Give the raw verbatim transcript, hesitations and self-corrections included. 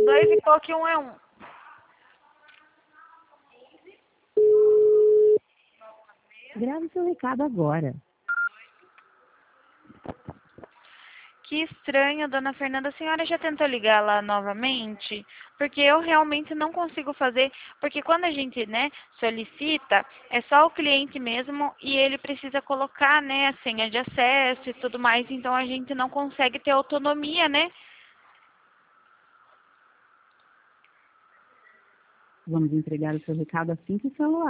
Dois e pouco e um é um. Grave seu recado agora. Que estranho, dona Fernanda. A senhora já tentou ligar lá novamente? Porque eu realmente não consigo fazer. Porque quando a gente, né, solicita, é só o cliente mesmo e ele precisa colocar, né, a senha de acesso e tudo mais. Então a gente não consegue ter autonomia, né? Vamos entregar o seu recado assim que o celular.